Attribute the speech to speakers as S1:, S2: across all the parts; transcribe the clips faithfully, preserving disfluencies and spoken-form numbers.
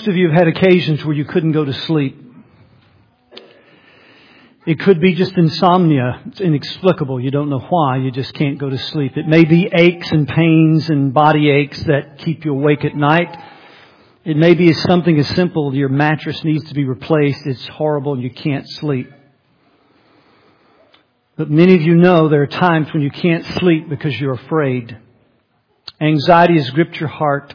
S1: Most of you have had occasions where you couldn't go to sleep. It could be just insomnia. It's inexplicable. You don't know why. You just can't go to sleep. It may be aches and pains and body aches that keep you awake at night. It may be something as simple. Your mattress needs to be replaced. It's horrible and you can't sleep. But many of you know there are times when you can't sleep because you're afraid. Anxiety has gripped your heart.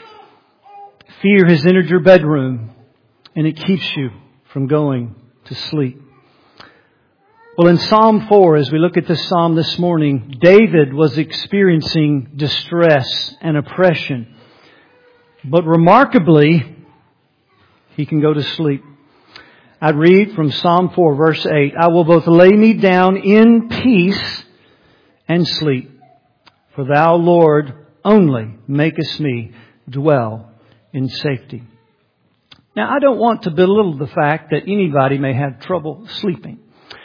S1: Fear has entered your bedroom and it keeps you from going to sleep. Well, in Psalm four, as we look at this psalm this morning, David was experiencing distress and oppression. But remarkably, he can go to sleep. I read from Psalm four, verse eight, I will both lay me down in peace and sleep. For Thou, Lord, only makest me dwell in safety. Now, I don't want to belittle the fact that anybody may have trouble sleeping.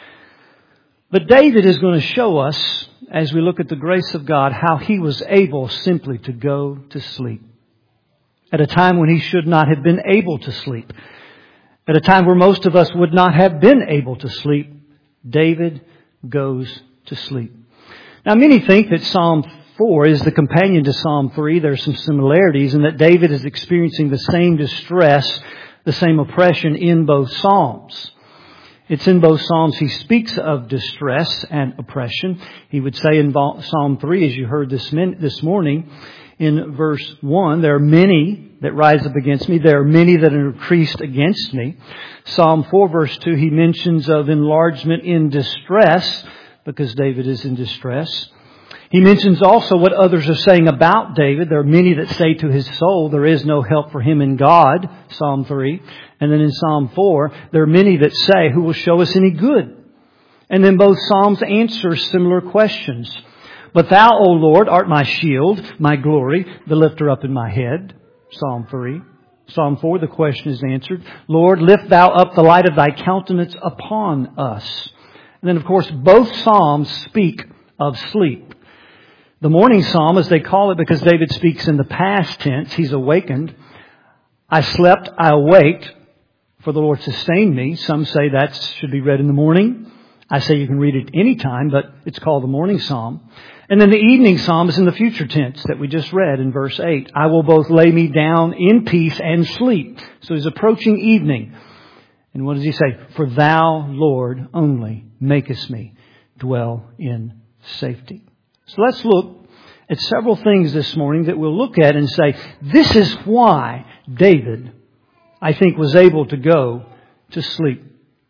S1: But David is going to show us, as we look at the grace of God, how he was able simply to go to sleep. At a time when he should not have been able to sleep. At a time where most of us would not have been able to sleep, David goes to sleep. Now, many think that Psalm four is the companion to Psalm three. There are some similarities in that David is experiencing the same distress, the same oppression in both Psalms. It's in both Psalms he speaks of distress and oppression. He would say in Psalm three, as you heard this min- this morning, in verse one, there are many that rise up against me. There are many that are increased against me. Psalm four, verse two, he mentions of enlargement in distress, because David is in distress. He mentions also what others are saying about David. There are many that say to his soul, there is no help for him in God, Psalm three. And then in Psalm four, there are many that say, who will show us any good? And then both Psalms answer similar questions. But Thou, O Lord, art my shield, my glory, the lifter up in my head, Psalm three. Psalm four, the question is answered. Lord, lift Thou up the light of Thy countenance upon us. And then, of course, both Psalms speak of sleep. The morning psalm, as they call it, because David speaks in the past tense, he's awakened. I slept, I awaked, for the Lord sustained me. Some say that should be read in the morning. I say you can read it any time, but it's called the morning psalm. And then the evening psalm is in the future tense that we just read in verse eight. I will both lay me down in peace and sleep. So he's approaching evening. And what does he say? For Thou, Lord, only makest me dwell in safety. So let's look at several things this morning that we'll look at and say, this is why David, I think, was able to go to sleep.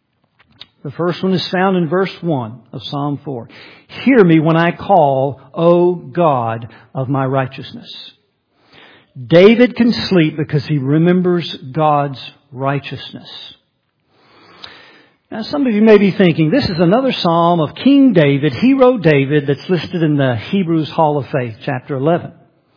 S1: The first one is found in verse one of Psalm four. Hear me when I call, O God of my righteousness. David can sleep because he remembers God's righteousness. Now, some of you may be thinking, this is another psalm of King David, hero David, that's listed in the Hebrews Hall of Faith, chapter eleven.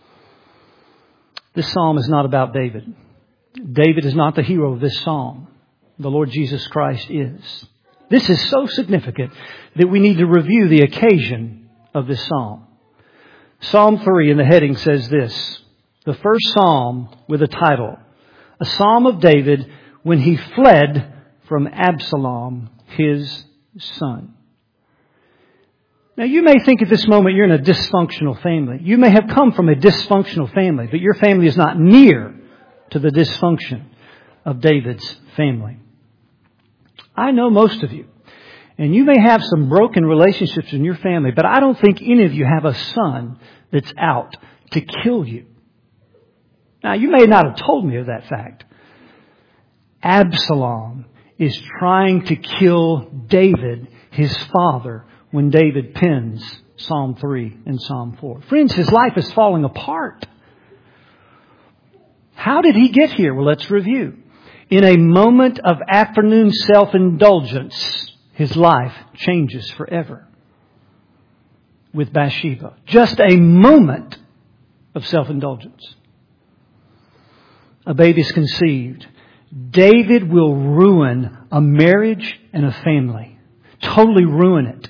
S1: This psalm is not about David. David is not the hero of this psalm. The Lord Jesus Christ is. This is so significant that we need to review the occasion of this psalm. Psalm three in the heading says this, the first psalm with a title, a psalm of David when he fled from Absalom, his son. Now, you may think at this moment you're in a dysfunctional family. You may have come from a dysfunctional family, but your family is not near to the dysfunction of David's family. I know most of you, and you may have some broken relationships in your family, but I don't think any of you have a son that's out to kill you. Now, you may not have told me of that fact. Absalom is trying to kill David, his father, when David pens Psalm three and Psalm four. Friends, his life is falling apart. How did he get here? Well, let's review. In a moment of afternoon self-indulgence, his life changes forever with Bathsheba. Just a moment of self-indulgence. A baby is conceived. David will ruin a marriage and a family. Totally ruin it.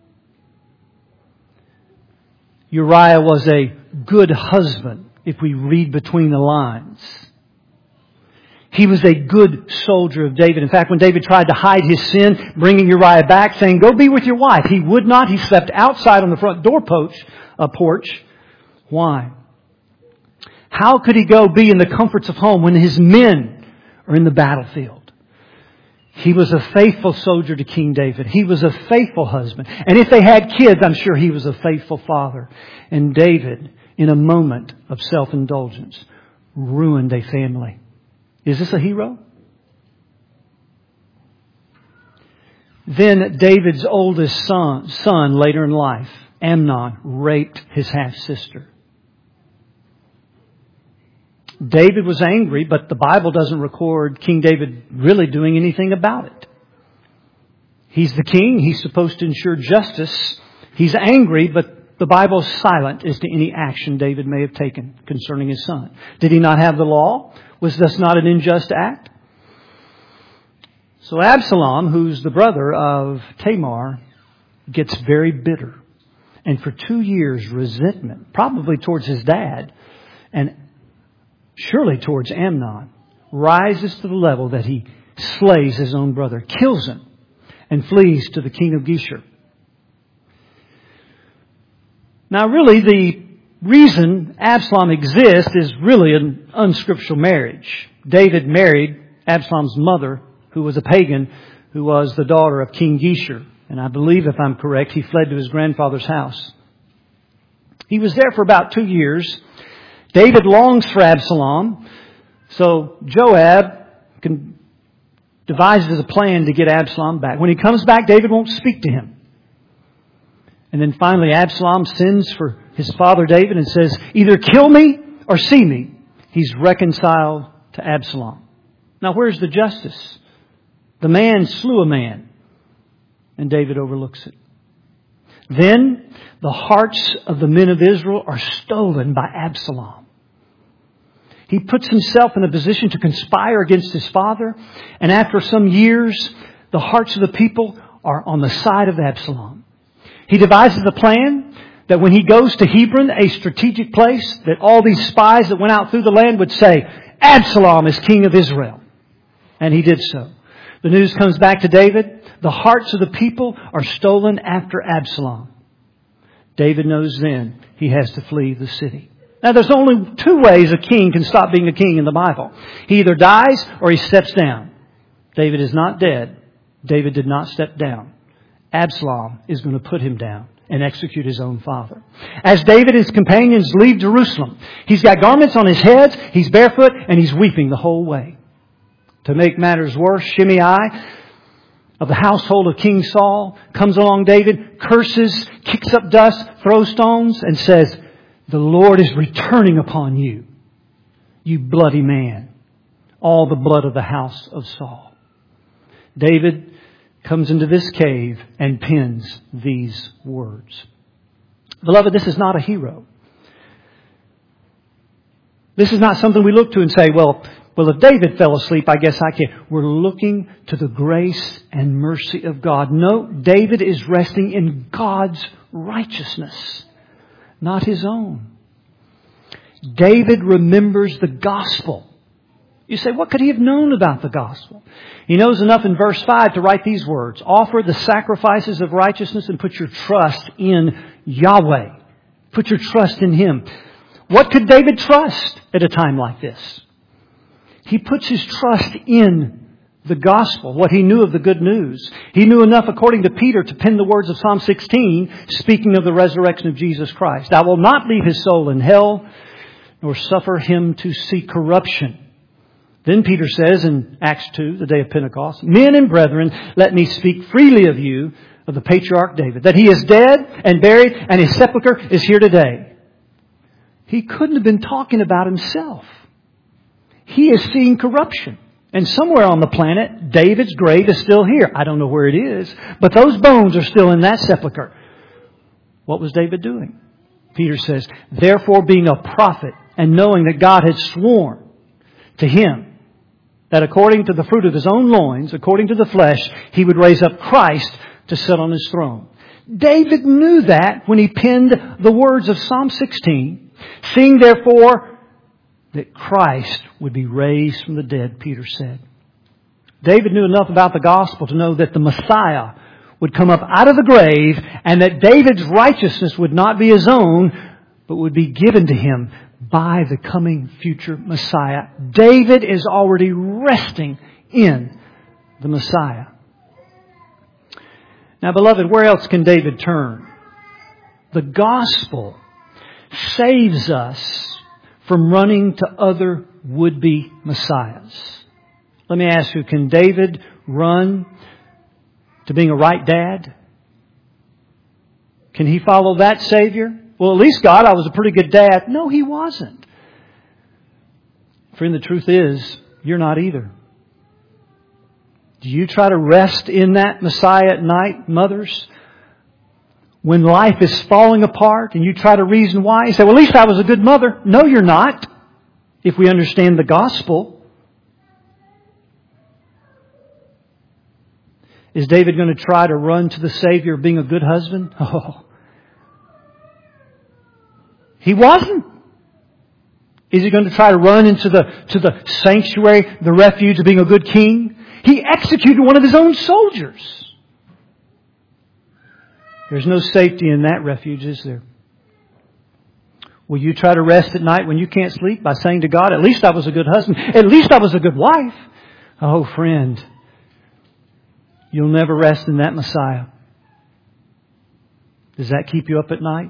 S1: Uriah was a good husband, if we read between the lines. He was a good soldier of David. In fact, when David tried to hide his sin, bringing Uriah back, saying, go be with your wife, he would not. He slept outside on the front door porch. Uh, porch. Why? How could he go be in the comforts of home when his men are in the battlefield? He was a faithful soldier to King David. He was a faithful husband. And if they had kids, I'm sure he was a faithful father. And David, in a moment of self-indulgence, ruined a family. Is this a hero? Then David's oldest son, son later in life, Amnon, raped his half-sister. David was angry, but the Bible doesn't record King David really doing anything about it. He's the king. He's supposed to ensure justice. He's angry, but the Bible is silent as to any action David may have taken concerning his son. Did he not have the law? Was this not an unjust act? So Absalom, who's the brother of Tamar, gets very bitter. And for two years, resentment, probably towards his dad, and surely towards Amnon, rises to the level that he slays his own brother, kills him, and flees to the king of Geshur. Now really the reason Absalom exists is really an unscriptural marriage. David married Absalom's mother, who was a pagan, who was the daughter of King Geshur. And I believe, if I'm correct, he fled to his grandfather's house. He was there for about two years. David longs for Absalom. So Joab can, devises a plan to get Absalom back. When he comes back, David won't speak to him. And then finally Absalom sends for his father David and says, either kill me or see me. He's reconciled to Absalom. Now where's the justice? The man slew a man. And David overlooks it. Then the hearts of the men of Israel are stolen by Absalom. He puts himself in a position to conspire against his father. And after some years, the hearts of the people are on the side of Absalom. He devises a plan that when he goes to Hebron, a strategic place, that all these spies that went out through the land would say, Absalom is king of Israel. And he did so. The news comes back to David. The hearts of the people are stolen after Absalom. David knows then he has to flee the city. Now there's only two ways a king can stop being a king in the Bible. He either dies or he steps down. David is not dead. David did not step down. Absalom is going to put him down and execute his own father. As David and his companions leave Jerusalem, he's got garments on his head, he's barefoot, and he's weeping the whole way. To make matters worse, Shimei of the household of King Saul comes along David, curses, kicks up dust, throws stones, and says, the Lord is returning upon you, you bloody man. All the blood of the house of Saul. David comes into this cave and pens these words. Beloved, this is not a hero. This is not something we look to and say, well, well, if David fell asleep, I guess I can. We're looking to the grace and mercy of God. No, David is resting in God's righteousness, not his own. David remembers the gospel. You say, what could he have known about the gospel? He knows enough in verse five to write these words. Offer the sacrifices of righteousness and put your trust in Yahweh. Put your trust in Him. What could David trust at a time like this? He puts his trust in the gospel, what he knew of the good news. He knew enough, according to Peter, to pen the words of Psalm sixteen, speaking of the resurrection of Jesus Christ. I will not leave his soul in hell, nor suffer him to see corruption. Then Peter says in Acts two, the day of Pentecost, men and brethren, let me speak freely of you, of the patriarch David, that he is dead and buried, and his sepulchre is here today. He couldn't have been talking about himself. He is seeing corruption. And somewhere on the planet, David's grave is still here. I don't know where it is, but those bones are still in that sepulchre. What was David doing? Peter says, therefore being a prophet and knowing that God had sworn to him that according to the fruit of his own loins, according to the flesh, he would raise up Christ to sit on his throne. David knew that when he penned the words of Psalm sixteen, seeing therefore that Christ would be raised from the dead, Peter said. David knew enough about the gospel to know that the Messiah would come up out of the grave and that David's righteousness would not be his own, but would be given to him by the coming future Messiah. David is already resting in the Messiah. Now, beloved, where else can David turn? The gospel saves us from running to other would-be messiahs. Let me ask you, can David run to being a right dad? Can he follow that Savior? Well, at least God, I was a pretty good dad. No, he wasn't. Friend, the truth is, you're not either. Do you try to rest in that Messiah at night, mothers? When life is falling apart and you try to reason why, you say, well, at least I was a good mother. No, you're not. If we understand the gospel. Is David going to try to run to the Savior of being a good husband? Oh. He wasn't. Is he going to try to run into the, to the sanctuary, the refuge of being a good king? He executed one of his own soldiers. There's no safety in that refuge, is there? Will you try to rest at night when you can't sleep by saying to God, at least I was a good husband, at least I was a good wife? Oh, friend, you'll never rest in that Messiah. Does that keep you up at night?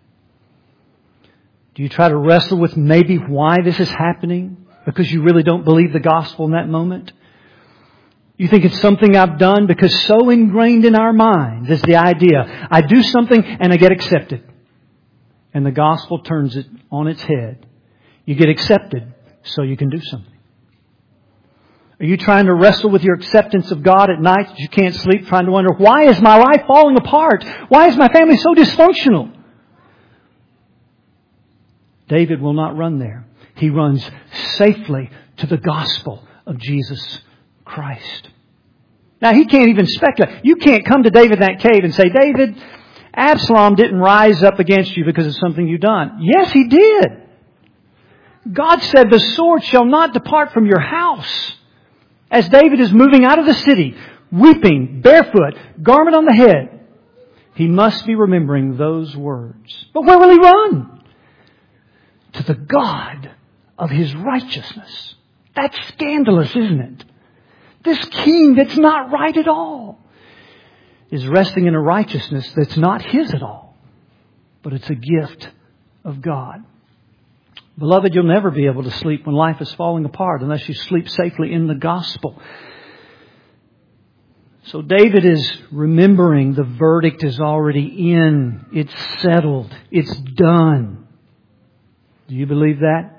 S1: Do you try to wrestle with maybe why this is happening? Because you really don't believe the gospel in that moment? You think it's something I've done? Because so ingrained in our minds is the idea, I do something and I get accepted. And the gospel turns it on its head. You get accepted so you can do something. Are you trying to wrestle with your acceptance of God at night that you can't sleep, trying to wonder, why is my life falling apart? Why is my family so dysfunctional? David will not run there. He runs safely to the gospel of Jesus Christ. Now, he can't even speculate. You can't come to David in that cave and say, David, Absalom didn't rise up against you because of something you've done. Yes, he did. God said, the sword shall not depart from your house. As David is moving out of the city, weeping, barefoot, garment on the head, he must be remembering those words. But where will he run? To the God of his righteousness. That's scandalous, isn't it? This king that's not right at all is resting in a righteousness that's not his at all. But it's a gift of God. Beloved, you'll never be able to sleep when life is falling apart unless you sleep safely in the gospel. So David is remembering the verdict is already in. It's settled. It's done. Do you believe that?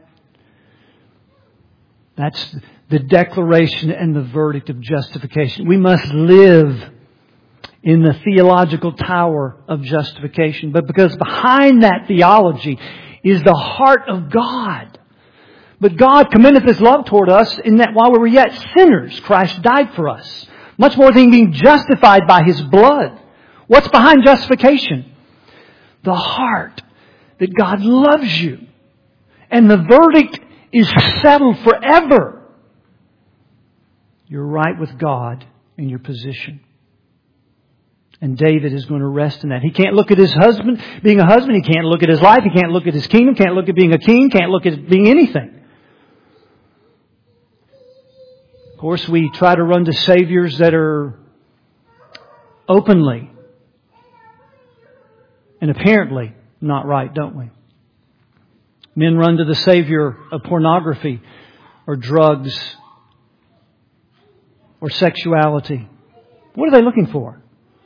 S1: That's the declaration and the verdict of justification. We must live in the theological tower of justification. But because behind that theology is the heart of God. But God commendeth His love toward us in that while we were yet sinners, Christ died for us. Much more than being justified by His blood. What's behind justification? The heart that God loves you. And the verdict is settled forever. You're right with God in your position. And David is going to rest in that. He can't look at his husband being a husband. He can't look at his life. He can't look at his kingdom. Can't look at being a king. Can't look at being anything. Of course, we try to run to saviors that are openly and apparently not right, don't we? Men run to the savior of pornography or drugs or sexuality. What are they looking for?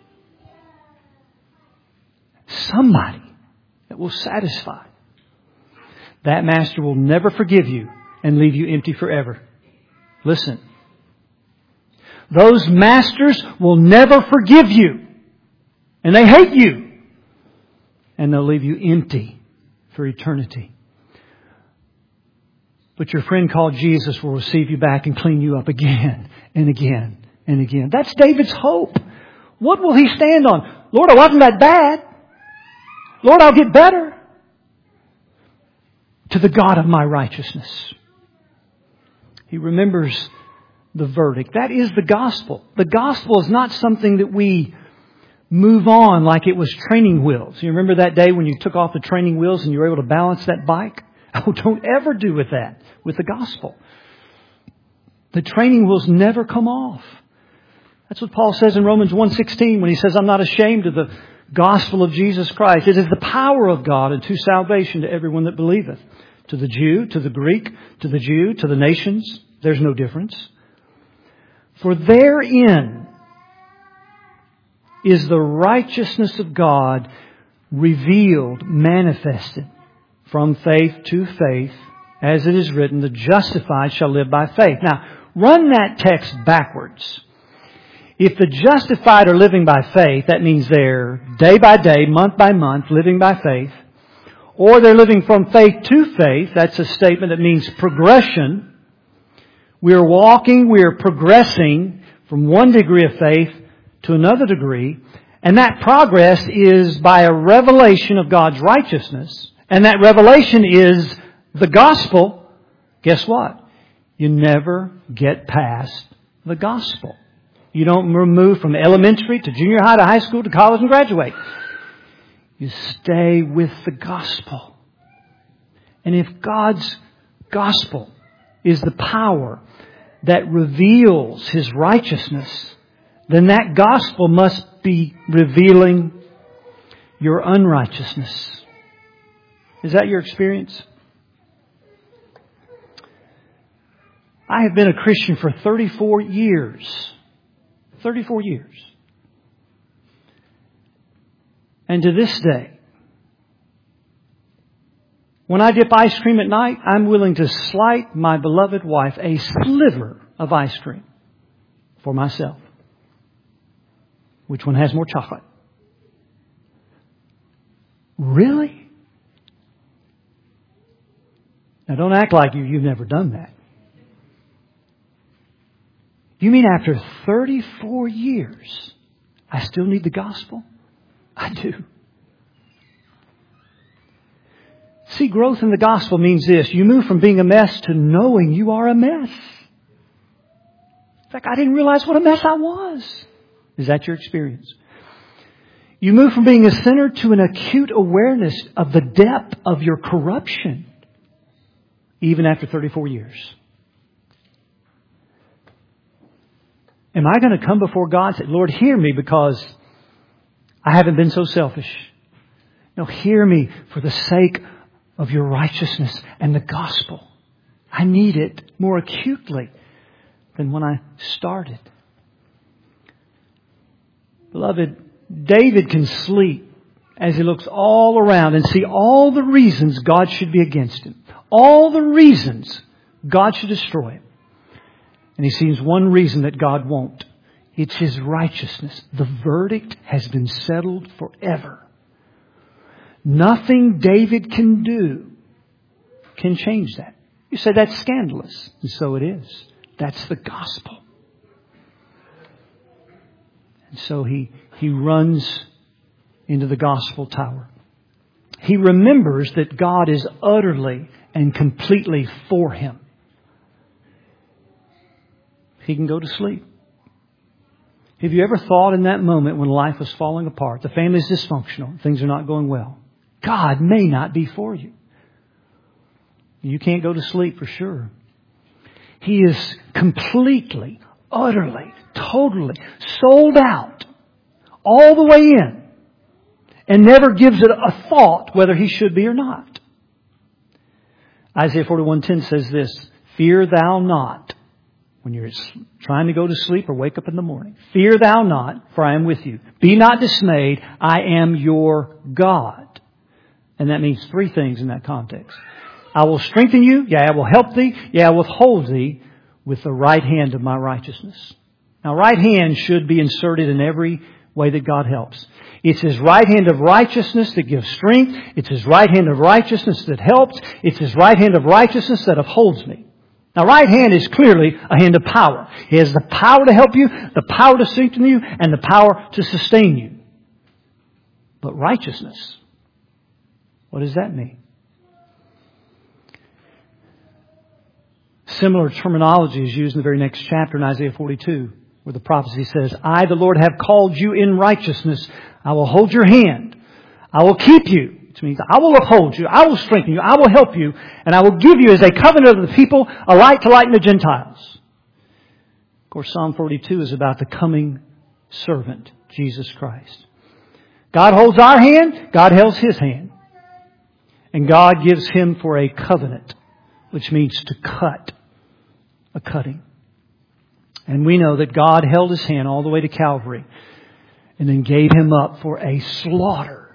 S1: Somebody that will satisfy. That master will never forgive you and leave you empty forever. Listen. Those masters will never forgive you. And they hate you. And they'll leave you empty for eternity. But your friend called Jesus will receive you back and clean you up again and again and again. That's David's hope. What will he stand on? Lord, I wasn't that bad. Lord, I'll get better. to the God of my righteousness. He remembers the verdict. That is the gospel. The gospel is not something that we move on like it was training wheels. You remember that day when you took off the training wheels and you were able to balance that bike? Oh, don't ever do with that, with the gospel. The training wheels never come off. That's what Paul says in Romans one sixteen when he says, I'm not ashamed of the gospel of Jesus Christ. It is the power of God unto salvation to everyone that believeth. To the Jew, to the Greek, to the Jew, to the nations. There's no difference. For therein is the righteousness of God revealed, manifested from faith to faith, as it is written, the justified shall live by faith. Now, run that text backwards. If the justified are living by faith, that means they're day by day, month by month, living by faith. Or they're living from faith to faith. That's a statement that means progression. We're walking, we're progressing from one degree of faith to another degree. And that progress is by a revelation of God's righteousness. And that revelation is the gospel. Guess what? You never get past the gospel. You don't move from elementary to junior high to high school to college and graduate. You stay with the gospel. And if God's gospel is the power that reveals His righteousness, then that gospel must be revealing your unrighteousness. Is that your experience? I have been a Christian for thirty-four years. thirty-four years. And to this day, when I dip ice cream at night, I'm willing to slight my beloved wife a sliver of ice cream for myself. Which one has more chocolate? Really? Now don't act like you, you've never done that. You mean after thirty-four years, I still need the gospel? I do. See, growth in the gospel means this. You move from being a mess to knowing you are a mess. In fact, I didn't realize what a mess I was. Is that your experience? You move from being a sinner to an acute awareness of the depth of your corruption, even after thirty-four years. Am I going to come before God and say, Lord, hear me because I haven't been so selfish? No, hear me for the sake of your righteousness and the gospel. I need it more acutely than when I started. Beloved, David can sleep as he looks all around and see all the reasons God should be against him. All the reasons God should destroy him. And he sees one reason that God won't. It's His righteousness. The verdict has been settled forever. Nothing David can do can change that. You say that's scandalous. And so it is. That's the gospel. And so he, he runs into the gospel tower. He remembers that God is utterly and completely for him. He can go to sleep. Have you ever thought in that moment when life is falling apart, the family's dysfunctional, things are not going well, God may not be for you? You can't go to sleep for sure. He is completely, utterly, totally sold out all the way in and never gives it a thought whether he should be or not. Isaiah forty-one ten says this, fear thou not. When you're trying to go to sleep or wake up in the morning. Fear thou not, for I am with you. Be not dismayed, I am your God. And that means three things in that context. I will strengthen you, yea, I will help thee, yea, I will hold thee with the right hand of my righteousness. Now, right hand should be inserted in every way that God helps. It's His right hand of righteousness that gives strength. It's His right hand of righteousness that helps. It's His right hand of righteousness that upholds me. Now, right hand is clearly a hand of power. He has the power to help you, the power to strengthen you, and the power to sustain you. But righteousness, what does that mean? Similar terminology is used in the very next chapter in Isaiah forty-two, where the prophecy says, I, the Lord, have called you in righteousness. I will hold your hand. I will keep you. Which means I will uphold you. I will strengthen you. I will help you. And I will give you as a covenant of the people, a light to lighten the Gentiles. Of course, Psalm forty-two is about the coming servant, Jesus Christ. God holds our hand. God holds His hand. And God gives Him for a covenant, which means to cut. A cutting. And we know that God held His hand all the way to Calvary and then gave Him up for a slaughter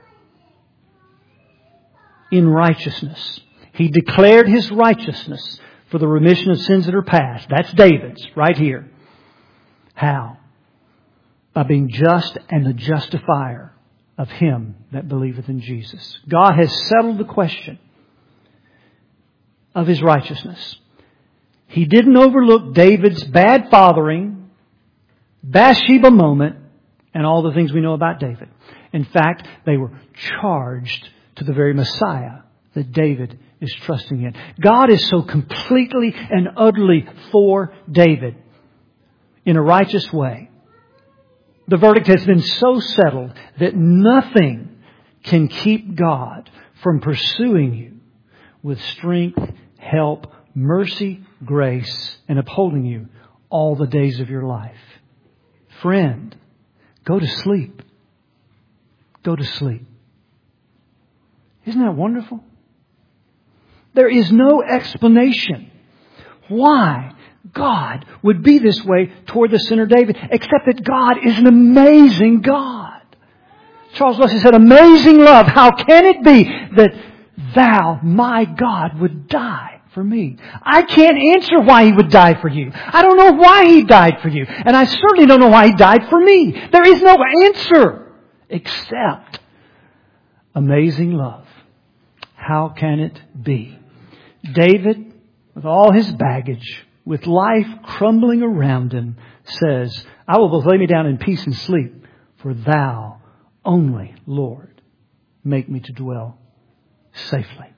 S1: in righteousness. He declared His righteousness for the remission of sins that are past. That's David's right here. How? By being just and the justifier of him that believeth in Jesus. God has settled the question of His righteousness. He didn't overlook David's bad fathering, Bathsheba moment, and all the things we know about David. In fact, they were charged to the very Messiah that David is trusting in. God is so completely and utterly for David in a righteous way. The verdict has been so settled that nothing can keep God from pursuing you with strength, help, mercy, grace, and upholding you all the days of your life. Friend, go to sleep. Go to sleep. Isn't that wonderful? There is no explanation why God would be this way toward the sinner David, except that God is an amazing God. Charles Wesley said, amazing love, how can it be that Thou, my God, would die for me? I can't answer why He would die for you. I don't know why He died for you. And I certainly don't know why He died for me. There is no answer except amazing love. How can it be? David, with all his baggage, with life crumbling around him, says, I will both lay me down in peace and sleep, for Thou only, Lord, make me to dwell safely.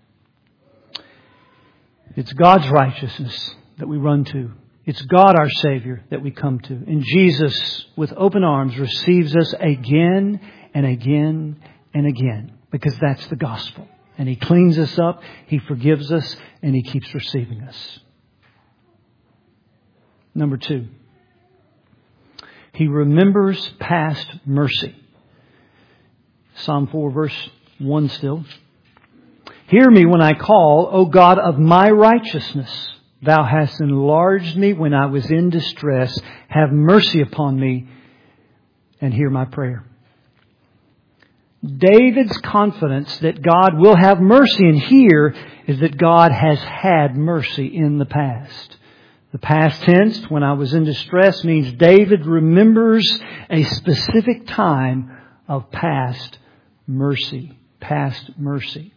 S1: It's God's righteousness that we run to. It's God our Savior that we come to. And Jesus, with open arms, receives us again and again and again, because that's the gospel. And He cleans us up, He forgives us, and He keeps receiving us. Number two, He remembers past mercy. Psalm four, verse one still. Hear me when I call, O God of my righteousness. Thou hast enlarged me when I was in distress. Have mercy upon me and hear my prayer. David's confidence that God will have mercy and hear is that God has had mercy in the past. The past tense, when I was in distress, means David remembers a specific time of past mercy. Past mercy.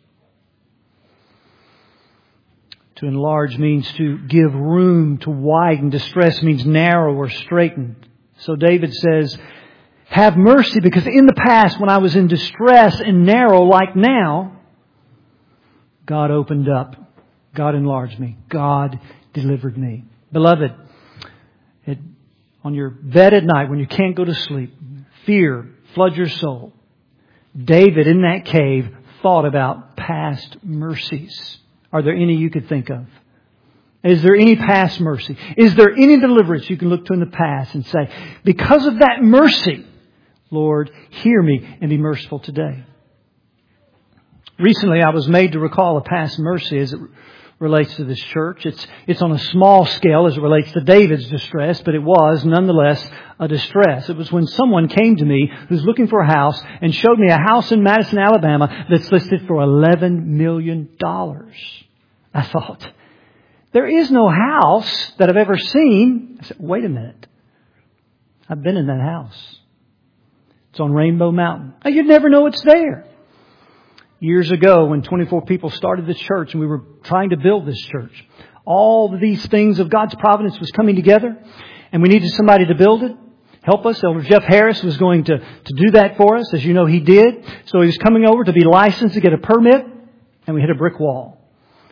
S1: To enlarge means to give room, to widen. Distress means narrow or straighten. So David says, have mercy, because in the past when I was in distress and narrow like now, God opened up. God enlarged me. God delivered me. Beloved, it, on your bed at night when you can't go to sleep, fear floods your soul. David in that cave thought about past mercies. Are there any you could think of? Is there any past mercy? Is there any deliverance you can look to in the past and say, because of that mercy, Lord, hear me and be merciful today? Recently, I was made to recall a past mercy as it relates to this church. It's, it's on a small scale as it relates to David's distress, but it was nonetheless a distress. It was when someone came to me who's looking for a house and showed me a house in Madison, Alabama that's listed for eleven million dollars. I thought, there is no house that I've ever seen. I said, wait a minute. I've been in that house. It's on Rainbow Mountain. Now, you'd never know it's there. Years ago, when twenty-four people started this church and we were trying to build this church, all of these things of God's providence was coming together and we needed somebody to build it, help us. Elder Jeff Harris was going to, to do that for us. As you know, he did. So he was coming over to be licensed to get a permit, and we hit a brick wall.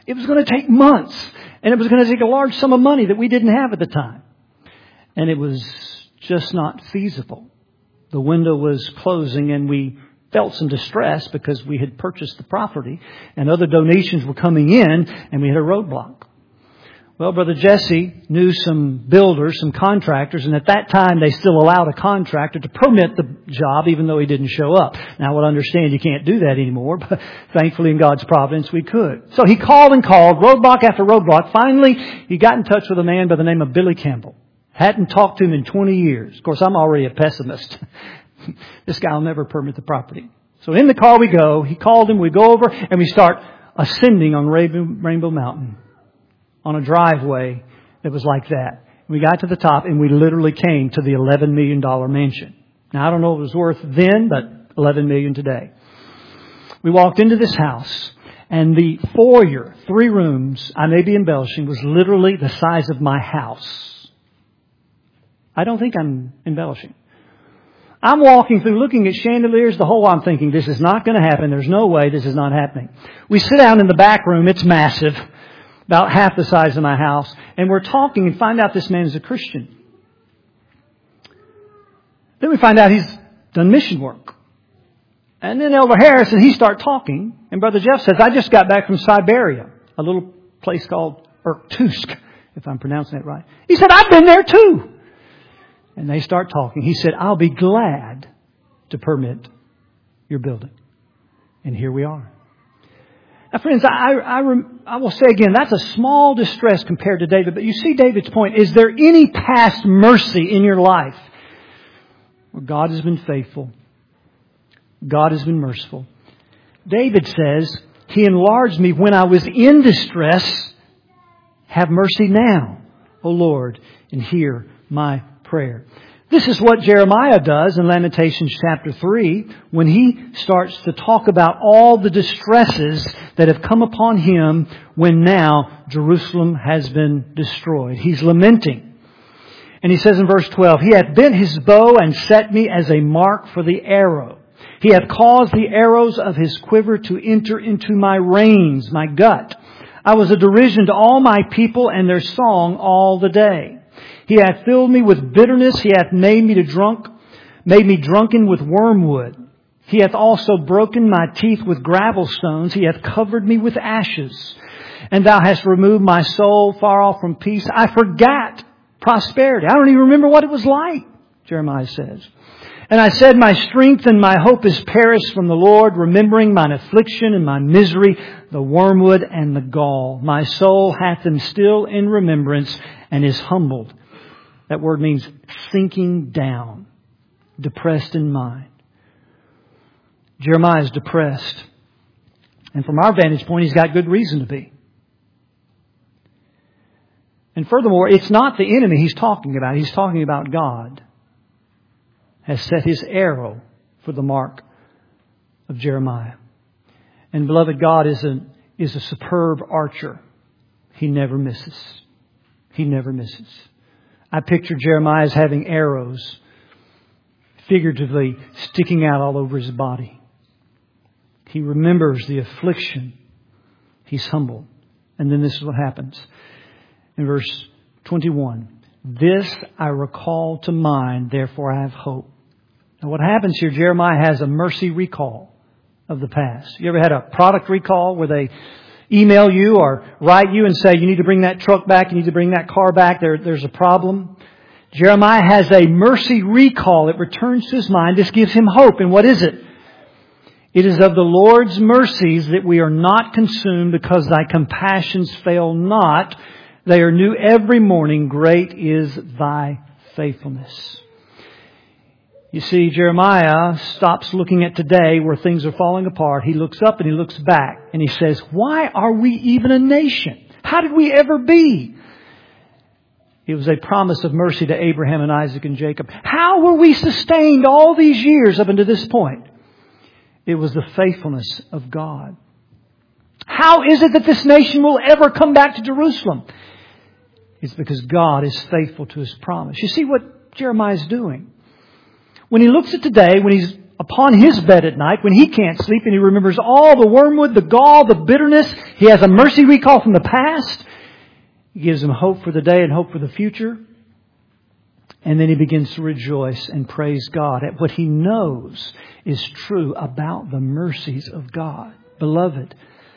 S1: It was going to take months. And it was going to take a large sum of money that we didn't have at the time. And it was just not feasible. The window was closing and we felt some distress because we had purchased the property and other donations were coming in and we had a roadblock. Well, Brother Jesse knew some builders, some contractors, and at that time they still allowed a contractor to permit the job even though he didn't show up. Now, I understand you can't do that anymore, but thankfully in God's providence we could. So he called and called, roadblock after roadblock. Finally, he got in touch with a man by the name of Billy Campbell. Hadn't talked to him in twenty years. Of course, I'm already a pessimist. This guy will never permit the property. So in the car we go. He called him. We go over and we start ascending on Rainbow Mountain on a driveway that was like that. We got to the top and we literally came to the eleven million dollars mansion. Now, I don't know what it was worth then, but eleven million dollars today. We walked into this house and the foyer, three rooms, I may be embellishing, was literally the size of my house. I don't think I'm embellishing. I'm walking through looking at chandeliers the whole while I'm thinking, this is not going to happen. There's no way this is not happening. We sit down in the back room. It's massive, about half the size of my house. And we're talking and find out this man is a Christian. Then we find out he's done mission work. And then Elder Harris and he start talking. And Brother Jeff says, I just got back from Siberia, a little place called Irkutsk, if I'm pronouncing that right. He said, I've been there too. And they start talking. He said, I'll be glad to permit your building. And here we are. Now, friends, I, I, I will say again, that's a small distress compared to David. But you see David's point. Is there any past mercy in your life where God has been faithful? God has been merciful. David says, He enlarged me when I was in distress. Have mercy now, O Lord, and hear my prayer. This is what Jeremiah does in Lamentations chapter three when he starts to talk about all the distresses that have come upon him when now Jerusalem has been destroyed. He's lamenting. And he says in verse twelve, He hath bent His bow and set me as a mark for the arrow. He hath caused the arrows of His quiver to enter into my reins, my gut. I was a derision to all my people and their song all the day. He hath filled me with bitterness. He hath made me to drunk, made me drunken with wormwood. He hath also broken my teeth with gravel stones. He hath covered me with ashes. And Thou hast removed my soul far off from peace. I forgot prosperity. I don't even remember what it was like, Jeremiah says. And I said, my strength and my hope is perished from the Lord, remembering mine affliction and my misery, the wormwood and the gall. My soul hath them still in remembrance and is humbled. That word means sinking down, depressed in mind. Jeremiah is depressed. And from our vantage point, he's got good reason to be. And furthermore, it's not the enemy he's talking about. He's talking about God has set His arrow for the mark of Jeremiah. And beloved, God is a, is a superb archer. He never misses. He never misses. I picture Jeremiah as having arrows, figuratively sticking out all over his body. He remembers the affliction. He's humble. And then this is what happens. In verse twenty-one, This I recall to mind, therefore I have hope. Now what happens here, Jeremiah has a mercy recall of the past. You ever had a product recall where they email you or write you and say, you need to bring that truck back, you need to bring that car back, there, there's a problem? Jeremiah has a mercy recall. It returns to his mind. This gives him hope. And what is it? It is of the Lord's mercies that we are not consumed, because Thy compassions fail not. They are new every morning. Great is Thy faithfulness. You see, Jeremiah stops looking at today where things are falling apart. He looks up and he looks back and he says, why are we even a nation? How did we ever be? It was a promise of mercy to Abraham and Isaac and Jacob. How were we sustained all these years up until this point? It was the faithfulness of God. How is it that this nation will ever come back to Jerusalem? It's because God is faithful to His promise. You see what Jeremiah is doing? When he looks at today, when he's upon his bed at night, when he can't sleep and he remembers all the wormwood, the gall, the bitterness, He has a mercy recall from the past. He gives him hope for the day and hope for the future. And then he begins to rejoice and praise God at what he knows is true about the mercies of God. Beloved,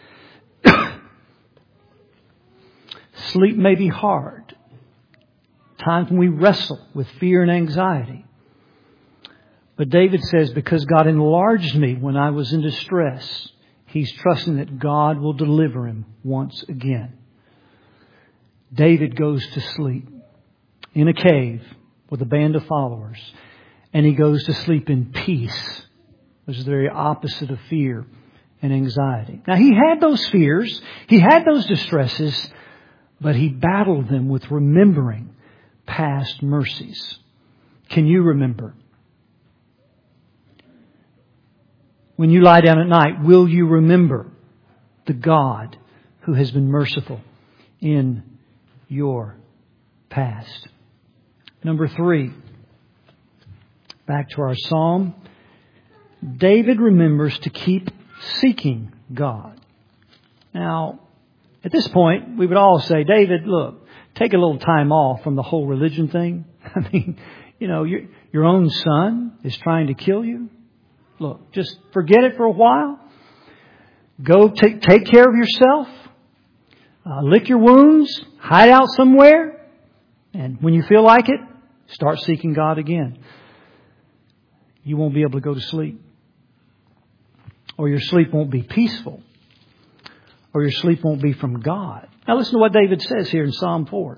S1: sleep may be hard. Times when we wrestle with fear and anxiety. But David says, because God enlarged me when I was in distress, he's trusting that God will deliver him once again. David goes to sleep in a cave with a band of followers. And he goes to sleep in peace, which is the very opposite of fear and anxiety. Now, he had those fears. He had those distresses. But he battled them with remembering past mercies. Can you remember? When you lie down at night, will you remember the God who has been merciful in your past? Number three, back to our psalm. David remembers to keep seeking God. Now, at this point, we would all say, David, look, take a little time off from the whole religion thing. I mean, you know, your, your own son is trying to kill you. Look, just forget it for a while. Go take, take care of yourself. Uh, lick your wounds. Hide out somewhere. And when you feel like it, start seeking God again. You won't be able to go to sleep. Or your sleep won't be peaceful. Or your sleep won't be from God. Now listen to what David says here in Psalm four.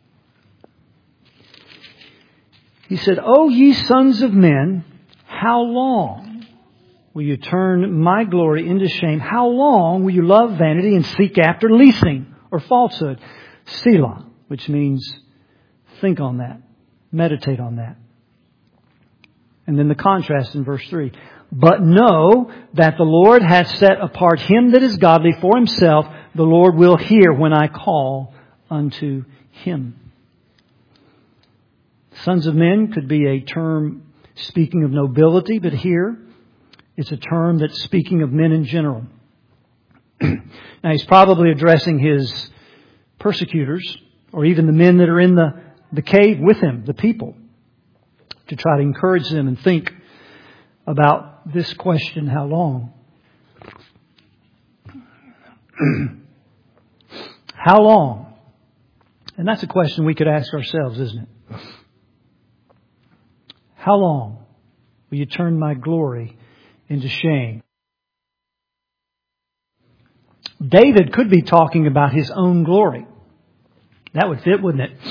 S1: He said, O ye sons of men, how long will you turn my glory into shame? How long will you love vanity and seek after leasing or falsehood? Selah, which means think on that. Meditate on that. And then the contrast in verse three. But know that the Lord hath set apart him that is godly for himself. The Lord will hear when I call unto him. Sons of men could be a term speaking of nobility, but here it's a term that's speaking of men in general. Now he's probably addressing his persecutors or even the men that are in the, the cave with him, the people, to try to encourage them and think about this question, how long? How long? And that's a question we could ask ourselves, isn't it? How long will you turn my glory into shame? David could be talking about his own glory. That would fit, wouldn't it?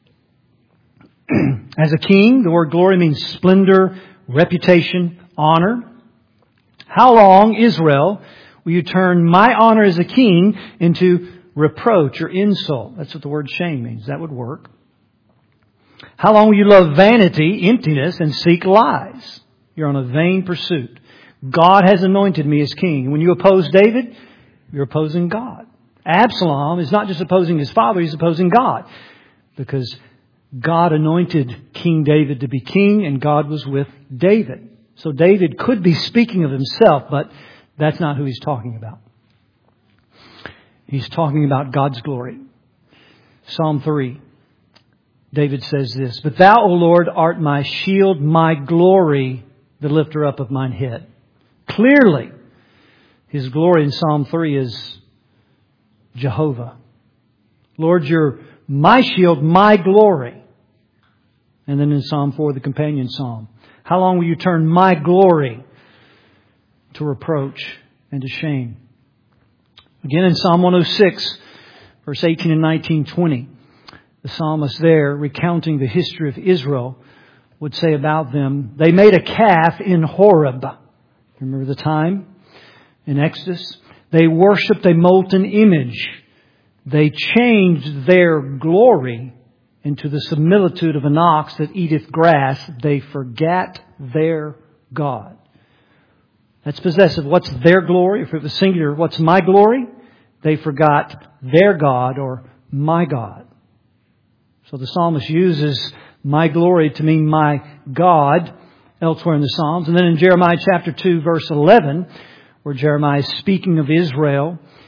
S1: As a king, the word glory means splendor, reputation, honor. How long, Israel, will you turn my honor as a king into reproach or insult? That's what the word shame means. That would work. How long will you love vanity, emptiness, and seek lies? You're on a vain pursuit. God has anointed me as king. When you oppose David, you're opposing God. Absalom is not just opposing his father, he's opposing God. Because God anointed King David to be king, and God was with David. So David could be speaking of himself, but that's not who he's talking about. He's talking about God's glory. Psalm three. David says this, But thou, O Lord, art my shield, my glory, the lifter up of mine head. Clearly, his glory in Psalm three is Jehovah. Lord, you're my shield, my glory. And then in Psalm four, the companion psalm. How long will you turn my glory to reproach and to shame? Again in Psalm one oh six, verse eighteen and nineteen, twenty. The psalmist there, recounting the history of Israel, would say about them, they made a calf in Horeb. Remember the time in Exodus? They worshipped a molten image. They changed their glory into the similitude of an ox that eateth grass. They forgat their God. That's possessive. What's their glory? If it was singular, what's my glory? They forgot their God or my God. So the psalmist uses my glory to mean my God elsewhere in the Psalms. And then in Jeremiah chapter two, verse eleven, where Jeremiah is speaking of Israel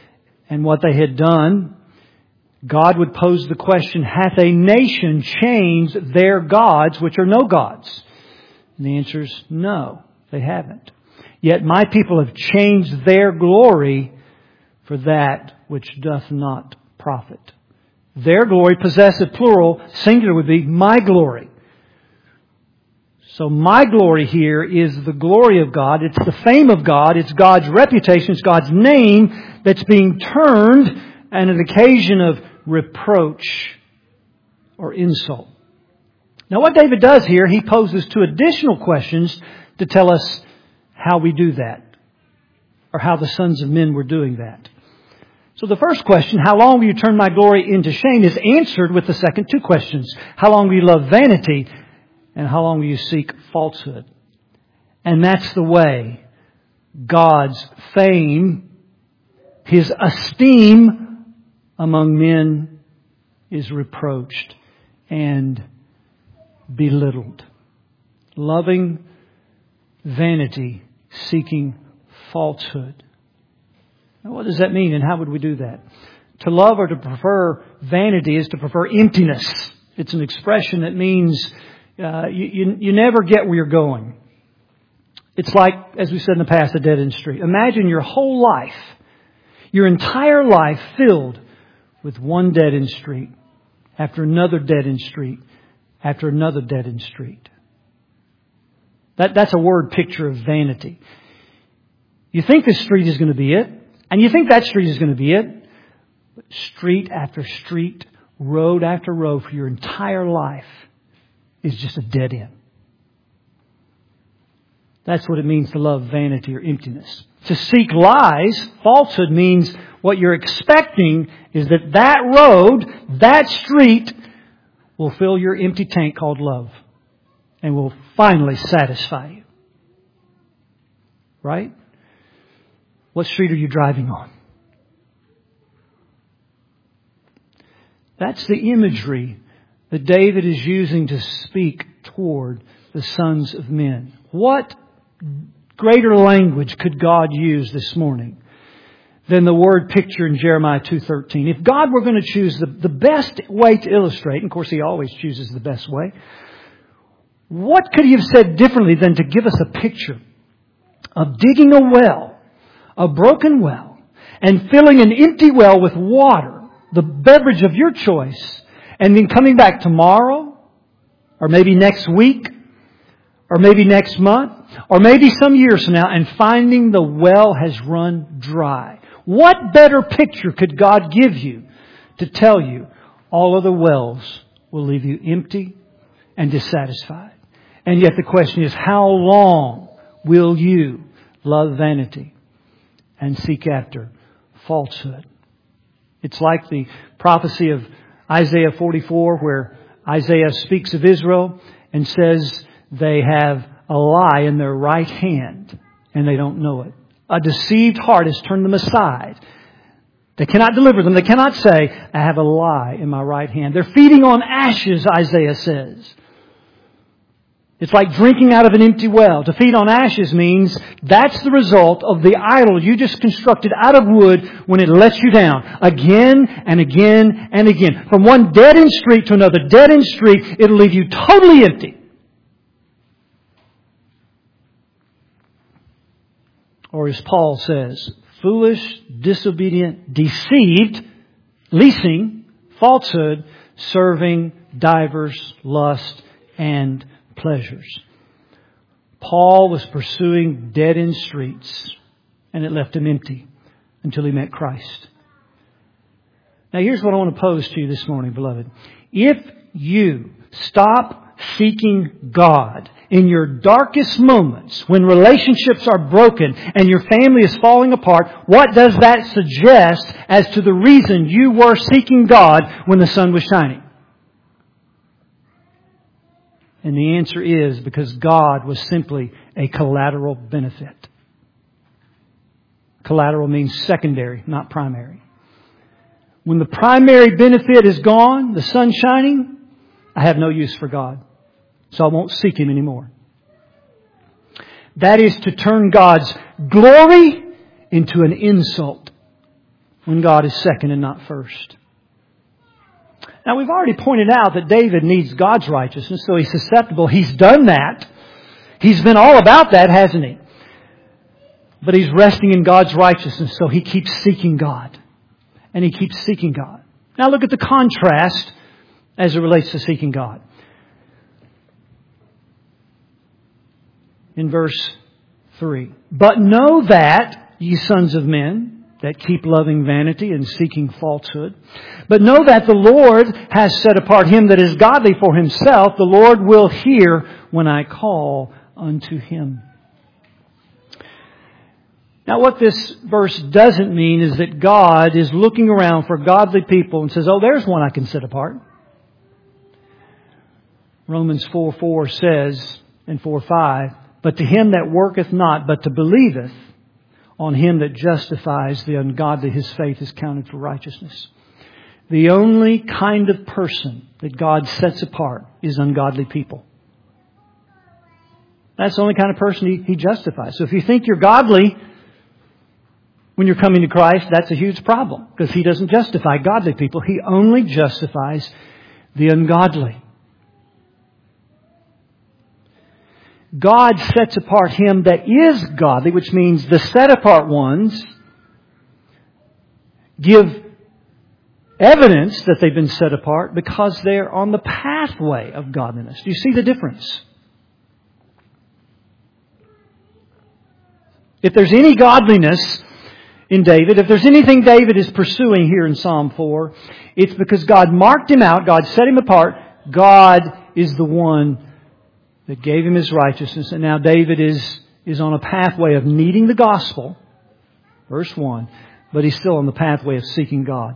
S1: and what they had done, God would pose the question, hath a nation changed their gods, which are no gods? And the answer is no, they haven't. Yet my people have changed their glory for that which doth not profit. Their glory, possessive, plural, singular would be my glory. So my glory here is the glory of God. It's the fame of God. It's God's reputation. It's God's name that's being turned and an occasion of reproach or insult. Now what David does here, he poses two additional questions to tell us how we do that, or how the sons of men were doing that. So the first question, how long will you turn my glory into shame, is answered with the second two questions. How long will you love vanity, and how long will you seek falsehood? And that's the way God's fame, His esteem among men is reproached and belittled. Loving vanity, seeking falsehood. Now, what does that mean, and how would we do that? To love or to prefer vanity is to prefer emptiness. It's an expression that means uh, you, you, you never get where you're going. It's like, as we said in the past, a dead-end street. Imagine your whole life, your entire life filled with one dead-end street after another dead-end street after another dead-end street. That, that's a word picture of vanity. You think this street is going to be it, and you think that street is going to be it, but street after street, road after road for your entire life is just a dead end. That's what it means to love vanity or emptiness. To seek lies, falsehood, means what you're expecting is that that road, that street, will fill your empty tank called love and will finally satisfy you. Right? What street are you driving on? That's the imagery that David is using to speak toward the sons of men. What greater language could God use this morning than the word picture in Jeremiah two thirteen? If God were going to choose the, the best way to illustrate, and of course He always chooses the best way, what could He have said differently than to give us a picture of digging a well, a broken well, and filling an empty well with water, the beverage of your choice, and then coming back tomorrow, or maybe next week, or maybe next month, or maybe some years from now, and finding the well has run dry? What better picture could God give you to tell you all other wells will leave you empty and dissatisfied? And yet the question is, how long will you love vanity and seek after falsehood? It's like the prophecy of Isaiah forty-four, where Isaiah speaks of Israel and says they have a lie in their right hand and they don't know it. A deceived heart has turned them aside. They cannot deliver them. They cannot say, I have a lie in my right hand. They're feeding on ashes, Isaiah says. It's like drinking out of an empty well. To feed on ashes means that's the result of the idol you just constructed out of wood when it lets you down. Again and again and again. From one dead-end street to another dead-end street, it'll leave you totally empty. Or as Paul says, foolish, disobedient, deceived, leasing, falsehood, serving divers lust and pleasures. Paul was pursuing dead-end streets, and it left him empty until he met Christ. Now here's what I want to pose to you this morning, beloved. If you stop seeking God in your darkest moments, when relationships are broken and your family is falling apart, what does that suggest as to the reason you were seeking God when the sun was shining? And the answer is because God was simply a collateral benefit. Collateral means secondary, not primary. When the primary benefit is gone, the sun shining, I have no use for God. So I won't seek Him anymore. That is to turn God's glory into an insult. when God is second and not first. Now, we've already pointed out that David needs God's righteousness, so he's susceptible. He's done that. He's been all about that, hasn't he? But he's resting in God's righteousness, so he keeps seeking God. And he keeps seeking God. Now look at the contrast as it relates to seeking God. In verse three. But know that, ye sons of men, that keep loving vanity and seeking falsehood. But know that the Lord has set apart him that is godly for himself. The Lord will hear when I call unto him. Now what this verse doesn't mean is that God is looking around for godly people and says, oh, there's one I can set apart. Romans four four says, and four five, but to him that worketh not, but to believeth on him that justifies the ungodly, his faith is counted for righteousness. The only kind of person that God sets apart is ungodly people. That's the only kind of person he, he justifies. So if you think you're godly when you're coming to Christ, that's a huge problem, because he doesn't justify godly people. He only justifies the ungodly. God sets apart him that is godly, which means the set apart ones give evidence that they've been set apart because they're on the pathway of godliness. Do you see the difference? If there's any godliness in David, if there's anything David is pursuing here in Psalm four, it's because God marked him out, God set him apart, God is the one that gave him his righteousness. And now David is, is on a pathway of needing the gospel, verse one, but he's still on the pathway of seeking God.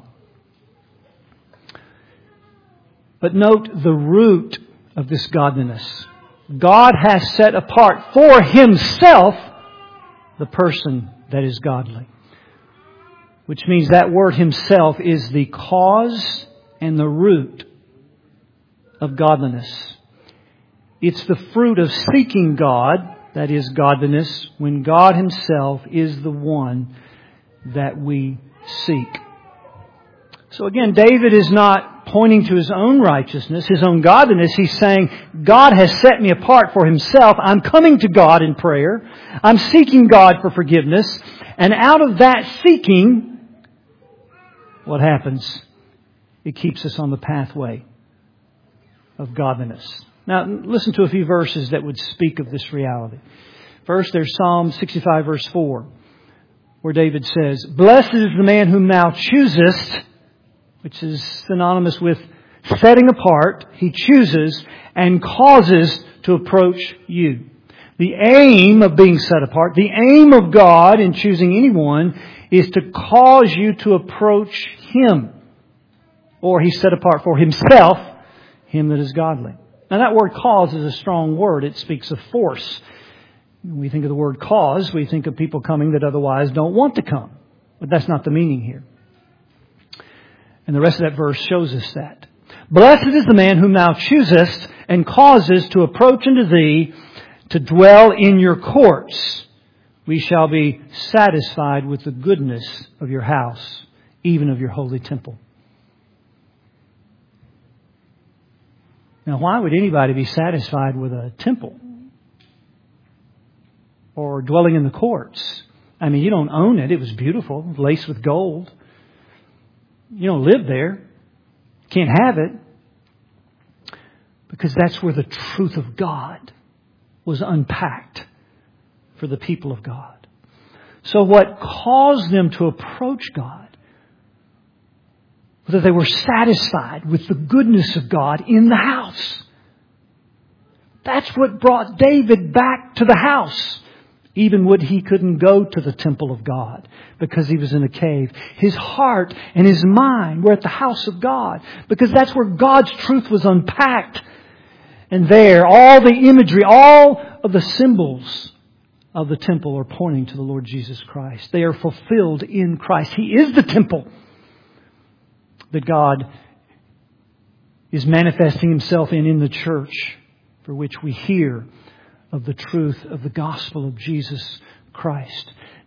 S1: But note the root of this godliness. God has set apart for himself the person that is godly. Which means that word himself is the cause and the root of godliness. It's the fruit of seeking God, that is godliness, when God himself is the one that we seek. So again, David is not pointing to his own righteousness, his own godliness. He's saying, God has set me apart for himself. I'm coming to God in prayer. I'm seeking God for forgiveness. And out of that seeking, what happens? It keeps us on the pathway of godliness. Now, listen to a few verses that would speak of this reality. First, there's Psalm sixty-five, verse four, where David says, blessed is the man whom thou choosest, which is synonymous with setting apart. He chooses and causes to approach you. The aim of being set apart, the aim of God in choosing anyone, is to cause you to approach him. Or he's set apart for himself, him that is godly. Now that word cause is a strong word. It speaks of force. When we think of the word cause, we think of people coming that otherwise don't want to come. But that's not the meaning here. And the rest of that verse shows us that. Blessed is the man whom thou choosest and causes to approach unto thee, to dwell in your courts. We shall be satisfied with the goodness of your house, even of your holy temple. Now, why would anybody be satisfied with a temple or dwelling in the courts? I mean, you don't own it. It was beautiful, laced with gold. You don't live there. Can't have it. Because that's where the truth of God was unpacked for the people of God. So what caused them to approach God was that they were satisfied with the goodness of God in the house. That's what brought David back to the house. Even when he couldn't go to the temple of God because he was in a cave. His heart and his mind were at the house of God because that's where God's truth was unpacked. And there, all the imagery, all of the symbols of the temple are pointing to the Lord Jesus Christ. They are fulfilled in Christ. He is the temple that God is manifesting himself in in the church, for which we hear of the truth of the gospel of Jesus Christ.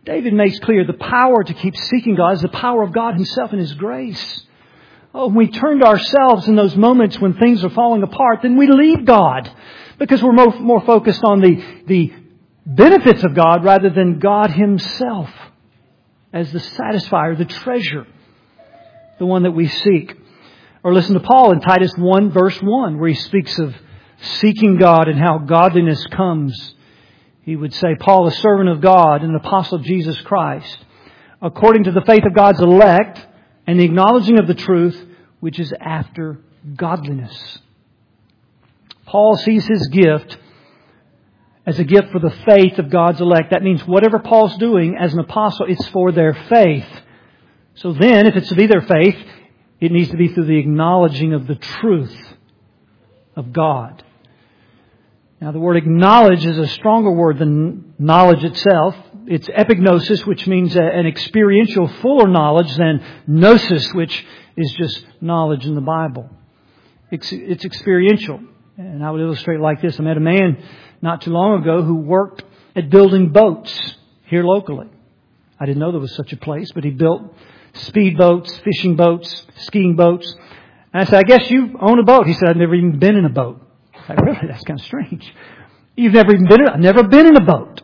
S1: David makes clear the power to keep seeking God is the power of God Himself and His grace. Oh, when we turn to ourselves in those moments when things are falling apart, then we leave God because we're more, more focused on the, the benefits of God rather than God Himself as the satisfier, the treasure, the one that we seek. Or listen to Paul in Titus one verse one where he speaks of seeking God and how godliness comes. He would say, Paul, a servant of God and an apostle of Jesus Christ, according to the faith of God's elect and the acknowledging of the truth, which is after godliness. Paul sees his gift as a gift for the faith of God's elect. That means whatever Paul's doing as an apostle, it's for their faith. So then, if it's to be their faith, it needs to be through the acknowledging of the truth of God. Now, the word acknowledge is a stronger word than knowledge itself. It's epignosis, which means an experiential, fuller knowledge than gnosis, which is just knowledge in the Bible. It's, it's experiential. And I would illustrate it like this. I met a man not too long ago who worked at building boats here locally. I didn't know there was such a place, but he built speed boats, fishing boats, skiing boats. And I said, I guess you own a boat. He said, I've never even been in a boat. I said, really? That's kind of strange. You've never even been in, I've never been in a boat.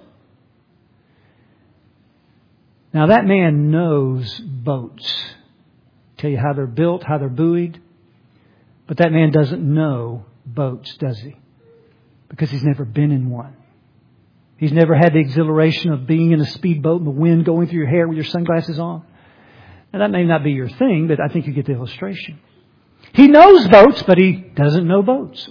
S1: Now that man knows boats. Tell you how they're built, how they're buoyed. But that man doesn't know boats, does he? Because he's never been in one. He's never had the exhilaration of being in a speedboat and the wind going through your hair with your sunglasses on. Now that may not be your thing, but I think you get the illustration. He knows boats, but he doesn't know boats.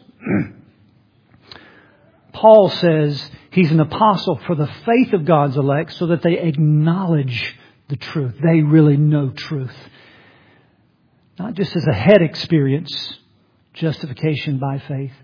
S1: Paul says he's an apostle for the faith of God's elect so that they acknowledge the truth. They really know truth. Not just as a head experience, justification by faith,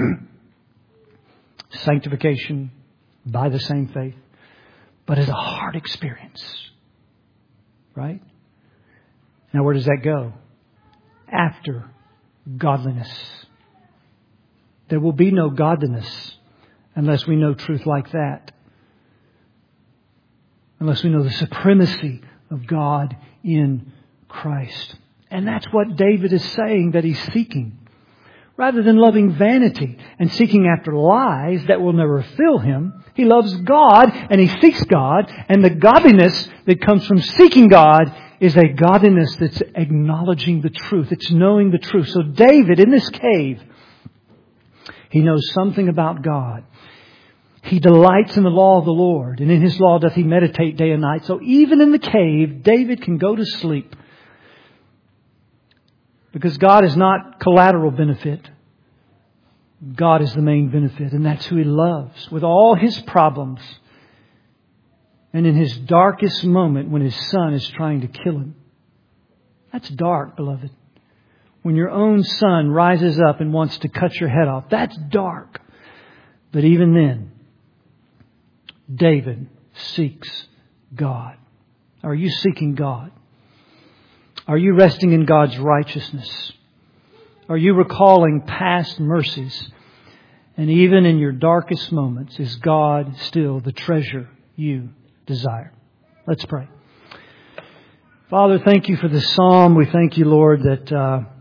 S1: sanctification by the same faith, but as a heart experience. Right? Now where does that go? After godliness. There will be no godliness unless we know truth like that. Unless we know the supremacy of God in Christ. And that's what David is saying that he's seeking. Rather than loving vanity and seeking after lies that will never fill him, he loves God and he seeks God. And the godliness that comes from seeking God is a godliness that's acknowledging the truth. It's knowing the truth. So David, in this cave, he knows something about God. He delights in the law of the Lord, and in His law doth he meditate day and night. So even in the cave, David can go to sleep. Because God is not collateral benefit. God is the main benefit, and that's who He loves. With all his problems, and in his darkest moment when his son is trying to kill him. That's dark, beloved. When your own son rises up and wants to cut your head off, that's dark. But even then, David seeks God. Are you seeking God? Are you resting in God's righteousness? Are you recalling past mercies? And even in your darkest moments, is God still the treasure you desire? Let's pray. Father, thank You for this psalm. We thank You, Lord, that uh,